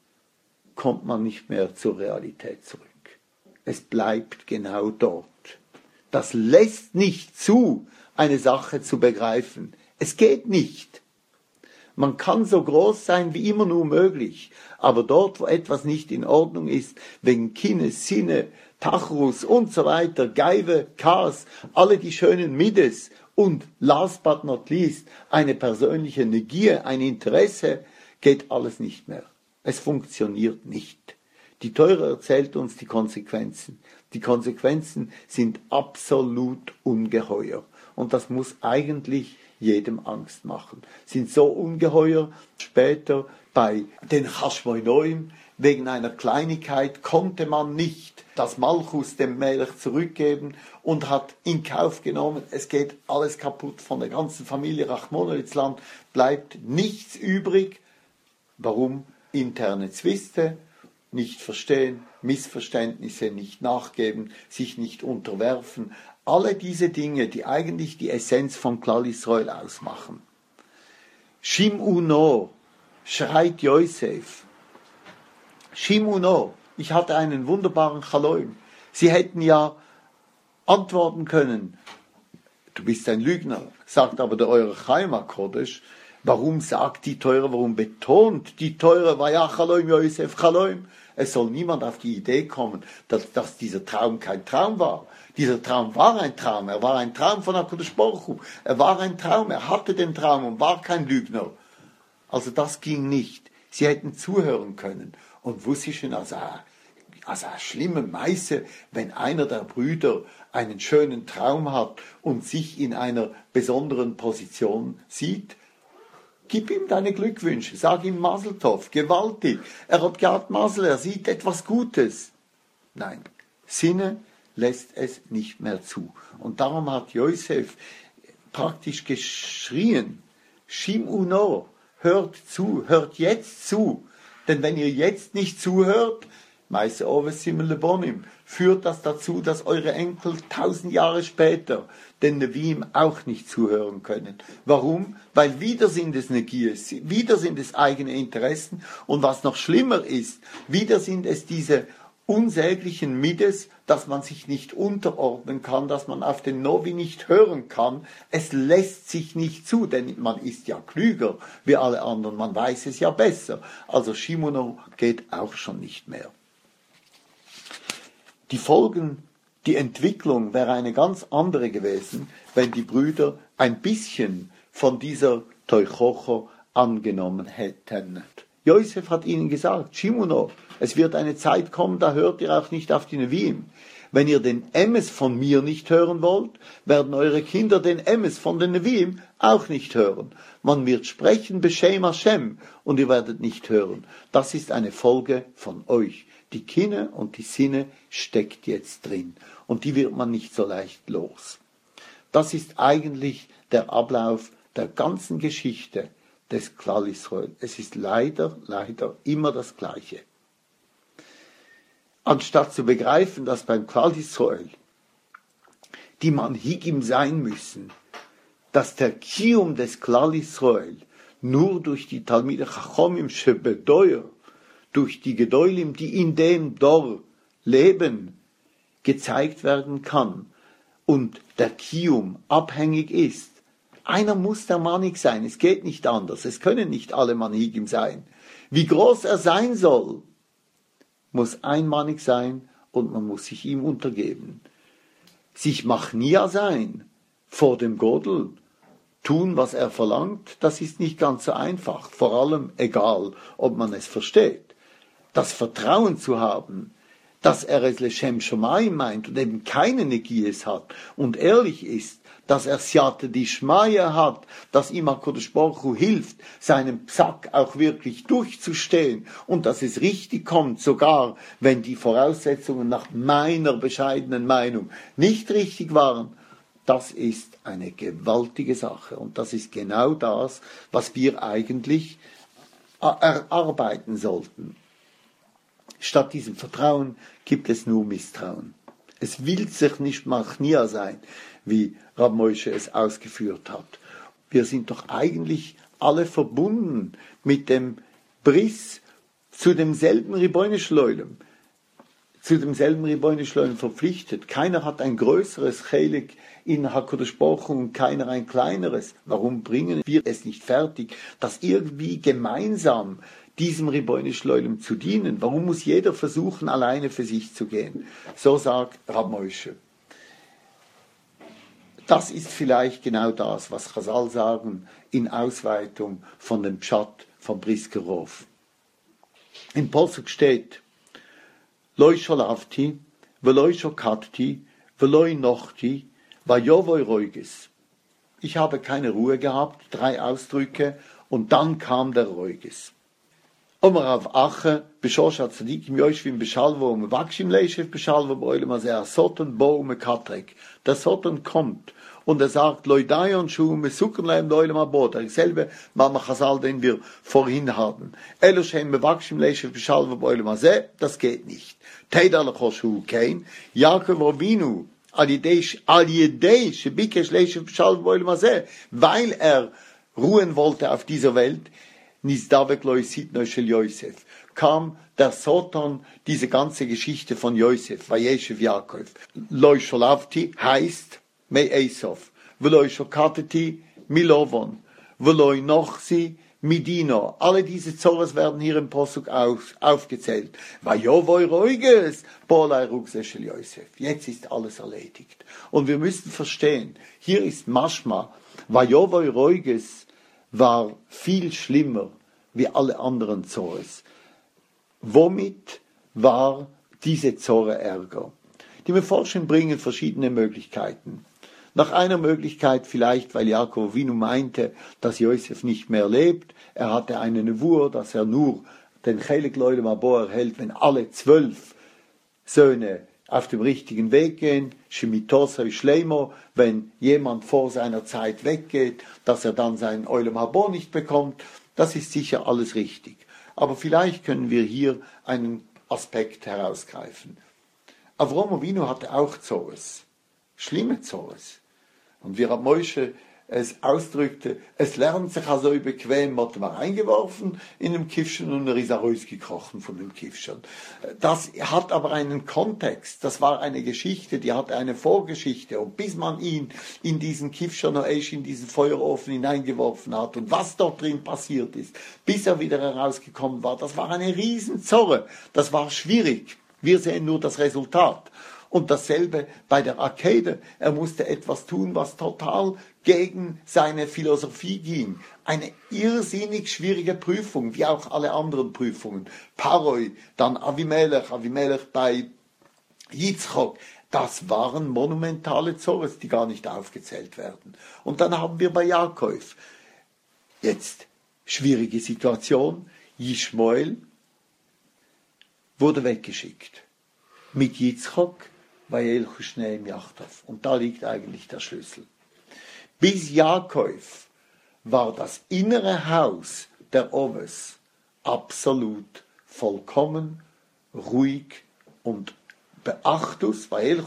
kommt man nicht mehr zur Realität zurück. Es bleibt genau dort. Das lässt nicht zu, eine Sache zu begreifen. Es geht nicht. Man kann so groß sein wie immer nur möglich, aber dort, wo etwas nicht in Ordnung ist, wegen Kinne, Sinne, Tachrus und so weiter, Geive, Kas, alle die schönen Mides und last but not least eine persönliche Negier, ein Interesse, geht alles nicht mehr. Es funktioniert nicht. Die Teure erzählt uns die Konsequenzen. Die Konsequenzen sind absolut ungeheuer. Und das muss eigentlich jedem Angst machen. Sind so ungeheuer, später bei den Chashmonoim, wegen einer Kleinigkeit konnte man nicht das Malchus dem Melech zurückgeben und hat in Kauf genommen, es geht alles kaputt von der ganzen Familie Rachmonolitzland, bleibt nichts übrig. Warum? Interne Zwiste, nicht verstehen, Missverständnisse nicht nachgeben, sich nicht unterwerfen. Alle diese Dinge, die eigentlich die Essenz von Klal Yisrael ausmachen. Shim'u no, schreit Josef. Shim'u no, ich hatte einen wunderbaren Chaloim. Sie hätten ja antworten können, du bist ein Lügner, sagt aber der Eure Chaim HaKodesh, Warum sagt die Teure, warum betont die Teure, Vayach Chaloim Yosef Chaloim? Es soll niemand auf die Idee kommen, dass dieser Traum kein Traum war. Dieser Traum war ein Traum. Er war ein Traum von HaKadosh Baruch Hu. Er war ein Traum. Er hatte den Traum und war kein Lügner. Also das ging nicht. Sie hätten zuhören können. Und wussten, also eine schlimme Meise, wenn einer der Brüder einen schönen Traum hat und sich in einer besonderen Position sieht. Gib ihm deine Glückwünsche, sag ihm Mazel Tov, gewaltig. Er hat gehabt Mazel, er sieht etwas Gutes. Nein, Sinne lässt es nicht mehr zu. Und darum hat Josef praktisch geschrien, Shimuno, hört zu, hört jetzt zu. Denn wenn ihr jetzt nicht zuhört, führt das dazu, dass eure Enkel 1000 Jahre später den Neviim auch nicht zuhören können. Warum? Weil wieder sind es Negiers, wieder sind es eigene Interessen und was noch schlimmer ist, wieder sind es diese unsäglichen Mides, dass man sich nicht unterordnen kann, dass man auf den Novi nicht hören kann. Es lässt sich nicht zu, denn man ist ja klüger wie alle anderen, man weiß es ja besser. Also Shimono geht auch schon nicht mehr. Die Folgen, die Entwicklung wäre eine ganz andere gewesen, wenn die Brüder ein bisschen von dieser Teuchocho angenommen hätten. Josef hat ihnen gesagt, Shimono, es wird eine Zeit kommen, da hört ihr auch nicht auf die Neviim. Wenn ihr den Emes von mir nicht hören wollt, werden eure Kinder den Emes von den Neviim auch nicht hören. Man wird sprechen Beshem Hashem und ihr werdet nicht hören. Das ist eine Folge von euch. Die Kinne und die Sinne steckt jetzt drin und die wird man nicht so leicht los. Das ist eigentlich der Ablauf der ganzen Geschichte des Klal Yisrael. Es ist leider immer das Gleiche. Anstatt zu begreifen, dass beim Klal Yisrael die Manhigim sein müssen, dass der Kiyum des Klal Yisrael nur durch die Talmidei Chachomim Shebedoyer, durch die Gedolim, die in dem Dor leben, gezeigt werden kann und der Kiyum abhängig ist. Einer muss der Manig sein, es geht nicht anders, es können nicht alle Manhigim sein. Wie groß er sein soll, muss einmanig sein und man muss sich ihm untergeben. Sich Machnia sein vor dem Godel, tun, was er verlangt, das ist nicht ganz so einfach, vor allem egal, ob man es versteht. Das Vertrauen zu haben, dass er es Leshem Shomayim meint und eben keine Negies hat und ehrlich ist, dass er Siyata Dishmaya hat, dass ihm HaKadosh Baruch Hu hilft, seinen Psak auch wirklich durchzustehen und dass es richtig kommt, sogar wenn die Voraussetzungen nach meiner bescheidenen Meinung nicht richtig waren. Das ist eine gewaltige Sache und das ist genau das, was wir eigentlich erarbeiten sollten. Statt diesem Vertrauen gibt es nur Misstrauen. Es will sich nicht Machnia sein, wie Rab Moshe es ausgeführt hat. Wir sind doch eigentlich alle verbunden mit dem Bris zu demselben Ribono Shel Olam, verpflichtet. Keiner hat ein größeres Chelik in HaKadosh Baruch Hu und keiner ein kleineres. Warum bringen wir es nicht fertig, das irgendwie gemeinsam diesem Ribono Shel Olam zu dienen? Warum muss jeder versuchen, alleine für sich zu gehen? So sagt Rab Moshe. Das ist vielleicht genau das, was Chazal sagen, in Ausweitung von dem Pshat von Brisker Rov. Im Posuk steht, Loi sholavti, veloi shokatti, veloi nochti, vayovoi roiges. Ich habe keine Ruhe gehabt, 3 Ausdrücke, und dann kam der Roiges. Omarav Ache, Beshosha Tzadikim Yoshvim Beshalvo, Mevakshim Leishev Beshalvo, Boilem Aser, Soton Bo Mekatrek. Der Soton kommt und er sagt, Loidayon Shu Mesuken Leim Loilem Abod, derselbe Mama Chazal, den wir vorhin haben. Eloshem Mevakshim Leishev Beshalvo, Boilem Aser, das geht nicht. Teidal Choshu Kein, Yaakov Avinu, Al-Yedei, Shebikesh Leishev Beshalvo, Boilem Aser, weil er ruhen wollte auf dieser Welt, kam der Soton, diese ganze Geschichte von Josef, Vayeshev Yaakov. Loi sholavti heißt Mei Esav, Veloi shokateti Milovon, Veloi Nochsi, Midino. Alle diese Zores werden hier im Posuk aufgezählt. Vayovoi Roiges, Polai Ruxeshel Yosef. Jetzt ist alles erledigt. Und wir müssen verstehen, hier ist Maschma, Vayovoi Roiges war viel schlimmer wie alle anderen Zores. Womit war diese Zore ärger? Die Meforschen bringen verschiedene Möglichkeiten. Nach einer Möglichkeit vielleicht, weil Jakob Avinu meinte, dass Josef nicht mehr lebt. Er hatte eine Nevur, dass er nur den Chelek Leulem Abo erhält, wenn alle 12 Söhne auf dem richtigen Weg gehen. Shemitosai Shleimo, wenn jemand vor seiner Zeit weggeht, dass er dann seinen Oilem Abo nicht bekommt. Das ist sicher alles richtig. Aber vielleicht können wir hier einen Aspekt herausgreifen. Avrom Avinu hatte auch Zores, schlimme Zores. Und wie Rab Moshe es ausdrückte, es lernt sich also bequem, hat man reingeworfen in dem Kiffchen und er ist rausgekrochen von dem Kiffchen. Das hat aber einen Kontext, das war eine Geschichte, die hatte eine Vorgeschichte. Und bis man ihn in diesen Kiffchen oder in diesen Feuerofen hineingeworfen hat und was dort drin passiert ist, bis er wieder herausgekommen war, das war eine Riesenzorre, das war schwierig. Wir sehen nur das Resultat. Und dasselbe bei der Akkede. Er musste etwas tun, was total gegen seine Philosophie ging. Eine irrsinnig schwierige Prüfung, wie auch alle anderen Prüfungen. Paroi, dann Avimelech bei Yitzchok. Das waren monumentale Zores, die gar nicht aufgezählt werden. Und dann haben wir bei Jakob. Jetzt, schwierige Situation. Yishmael wurde weggeschickt. Mit Yitzchok und da liegt eigentlich der Schlüssel. Bis Jakob war das innere Haus der Oves absolut vollkommen, ruhig und Beachtus,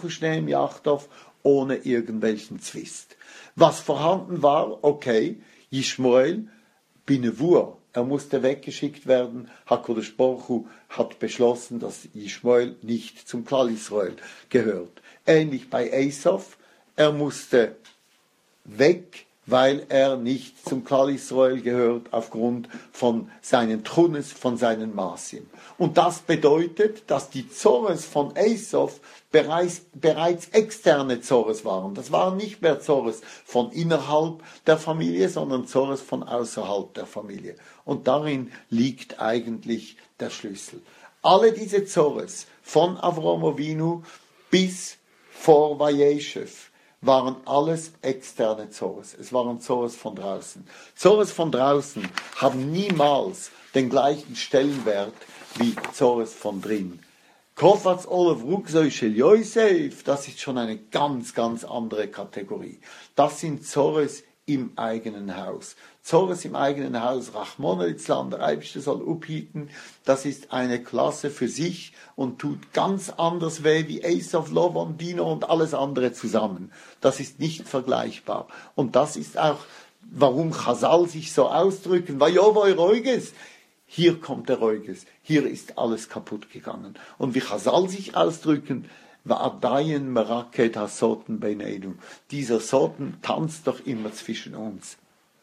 ohne irgendwelchen Zwist. Was vorhanden war, okay, Yishmael Binevur, er musste weggeschickt werden. HaKadosh Baruch Hu hat beschlossen, dass Yishmael nicht zum Klal Israel gehört. Ähnlich bei Esav, er musste weg, weil er nicht zum Klal Israel gehört, aufgrund von seinen Trunes, von seinen Masim. Und das bedeutet, dass die Zores von Esav bereits externe Zores waren. Das waren nicht mehr Zores von innerhalb der Familie, sondern Zores von außerhalb der Familie. Und darin liegt eigentlich der Schlüssel. Alle diese Zores von Avrom Avinu bis vor Vayeshev waren alles externe Zores. Es waren Zores von draußen. Zores von draußen haben niemals den gleichen Stellenwert wie Zores von drin. Kofats Olev Ruxoi Shel Yosef, das ist schon eine ganz, ganz andere Kategorie. Das sind Zores im eigenen Haus. Zores im eigenen Haus, Rachmon Litzlan, der Eibischte soll uphieten, das ist eine Klasse für sich und tut ganz anders weh wie Esav, Lovan, Dino und alles andere zusammen. Das ist nicht vergleichbar. Und das ist auch, warum Chazal sich so ausdrücken, Vayovoi Roiges. Hier kommt der Roiges, hier ist alles kaputt gegangen. Und wie Chazal sich ausdrücken, Va'adayen meraket hasoten beineinu. Dieser Soten tanzt doch immer zwischen uns.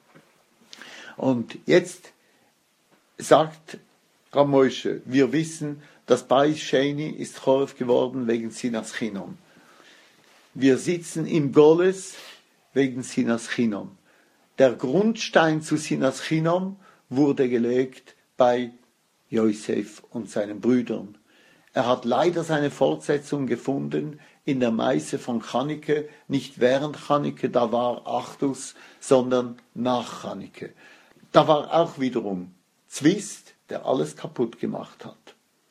Und jetzt sagt Rab Moshe, wir wissen, dass Bais Sheni ist Choref geworden wegen Sinas Chinom. Wir sitzen im Goles wegen Sinas Chinom. Der Grundstein zu Sinas Chinom wurde gelegt bei Josef und seinen Brüdern. Er hat leider seine Fortsetzung gefunden in der Meise von Chanike, nicht während Chanike, da war Achdus, sondern nach Chanike. Da war auch wiederum Zwist, der alles kaputt gemacht hat.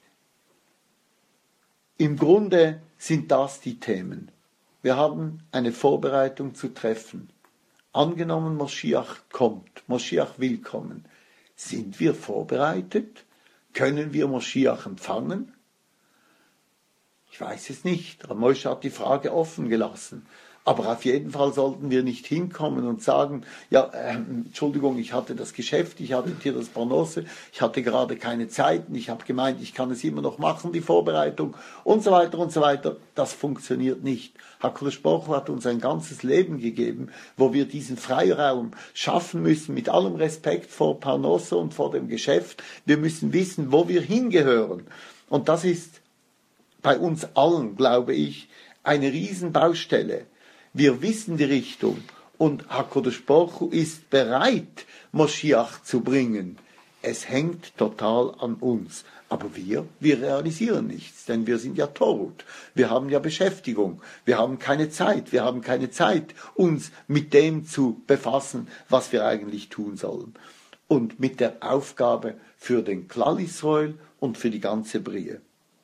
Im Grunde sind das die Themen. Wir haben eine Vorbereitung zu treffen. Angenommen, Moschiach kommt, Moschiach will kommen. Sind wir vorbereitet? Können wir Moschiach empfangen? Ich weiß es nicht. Rab Moshe hat die Frage offen gelassen. Aber auf jeden Fall sollten wir nicht hinkommen und sagen, ja, Entschuldigung, ich hatte das Geschäft, ich hatte hier das Parnasse, ich hatte gerade keine Zeit, ich habe gemeint, ich kann es immer noch machen, die Vorbereitung und so weiter und so weiter. Das funktioniert nicht. HaKadosh Baruch Hu hat uns ein ganzes Leben gegeben, wo wir diesen Freiraum schaffen müssen, mit allem Respekt vor Parnasse und vor dem Geschäft. Wir müssen wissen, wo wir hingehören. Und das ist bei uns allen, glaube ich, eine Riesenbaustelle. Wir wissen die Richtung und HaKadosh Baruch Hu ist bereit, Moschiach zu bringen. Es hängt total an uns. Aber wir realisieren nichts, denn wir sind ja tot. Wir haben ja Beschäftigung. Wir haben keine Zeit. Wir haben keine Zeit, uns mit dem zu befassen, was wir eigentlich tun sollen. Und mit der Aufgabe für den Klal Israel und für die ganze Brie.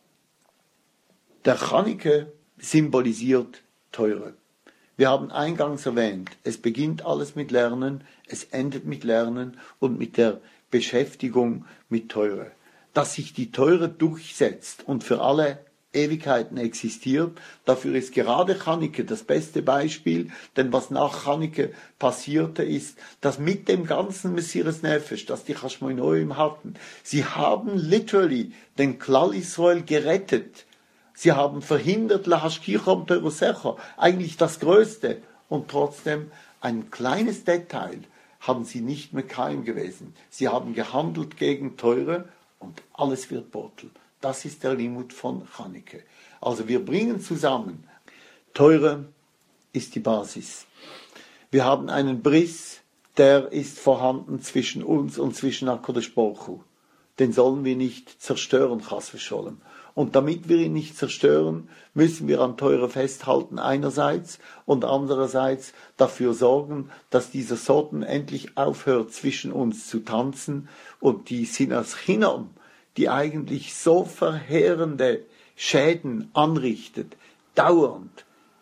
Der Chanukah symbolisiert Teure. Wir haben eingangs erwähnt, es beginnt alles mit Lernen, es endet mit Lernen und mit der Beschäftigung mit Teure. Dass sich die Teure durchsetzt und für alle Ewigkeiten existiert, dafür ist gerade Chanukah das beste Beispiel, denn was nach Chanukah passierte ist, dass mit dem ganzen Mesiras Nefesh, das die Chashmonoim hatten, sie haben literally den Klal Israel gerettet. Sie haben verhindert, Lahashkichom Teurosecha, eigentlich das Größte. Und trotzdem, ein kleines Detail haben sie nicht mehr keim gewesen. Sie haben gehandelt gegen Teure und alles wird Bottel. Das ist der Limut von Chanukah. Also wir bringen zusammen, Teure ist die Basis. Wir haben einen Bris, der ist vorhanden zwischen uns und zwischen HaKadosh Baruch Hu. Den sollen wir nicht zerstören, Chas v'Sholem. Und damit wir ihn nicht zerstören, müssen wir an Teure festhalten einerseits und andererseits dafür sorgen, dass dieser Sodden endlich aufhört, zwischen uns zu tanzen und die Sinas Chinam, die eigentlich so verheerende Schäden anrichtet, dauernd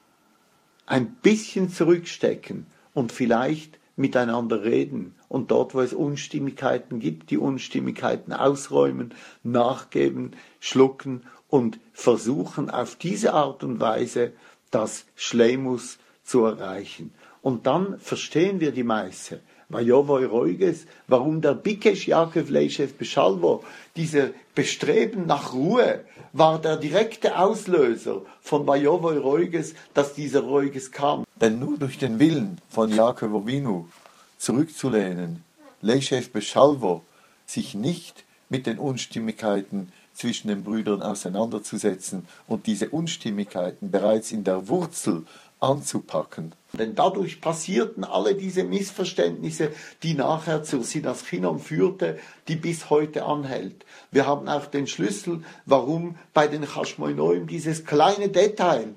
ein bisschen zurückstecken und vielleicht miteinander reden und dort, wo es Unstimmigkeiten gibt, die Unstimmigkeiten ausräumen, nachgeben, schlucken und versuchen auf diese Art und Weise das Schleimus zu erreichen. Und dann verstehen wir die Meise. Vayovoi Roiges, warum der Bikesh Yaakov Leishev Beshalvo, dieser Bestreben nach Ruhe, war der direkte Auslöser von Vayovoi Roiges, dass dieser Roiges kam. Denn nur durch den Willen von Jakob Avinu zurückzulehnen, Leishev Beshalvo, sich nicht mit den Unstimmigkeiten zwischen den Brüdern auseinanderzusetzen und diese Unstimmigkeiten bereits in der Wurzel anzupacken. Denn dadurch passierten alle diese Missverständnisse, die nachher zur Sinas Chinam führte, die bis heute anhält. Wir haben auch den Schlüssel, warum bei den Chashmonoim dieses kleine Detail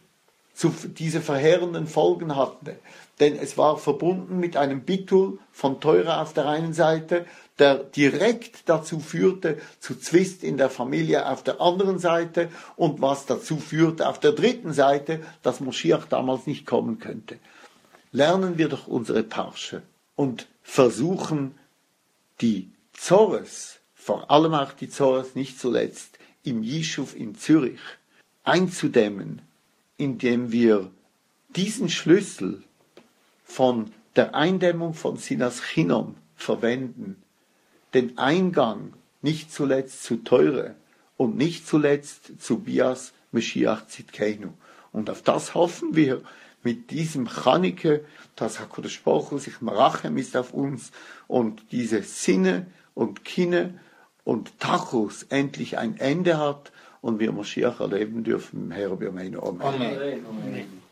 diese verheerenden Folgen hatte. Denn es war verbunden mit einem Bitul von Teure auf der einen Seite, der direkt dazu führte, zu Zwist in der Familie auf der anderen Seite und was dazu führte auf der dritten Seite, dass Moschiach damals nicht kommen könnte. Lernen wir doch unsere Parsche und versuchen die Zores, vor allem auch die Zores, nicht zuletzt im Yishuv in Zürich, einzudämmen, indem wir diesen Schlüssel von der Eindämmung von Sinas Chinam verwenden, den Eingang nicht zuletzt zu Teure und nicht zuletzt zu Bias Mashiach Tzidkeinu. Und auf das hoffen wir mit diesem Chanukah, dass HaKadosh Baruch Hu sich Merachem ist auf uns und diese Sinne und Kinne und Tachus endlich ein Ende hat und wir Mashiach erleben dürfen. Herr, wir meinen Amen. Amen.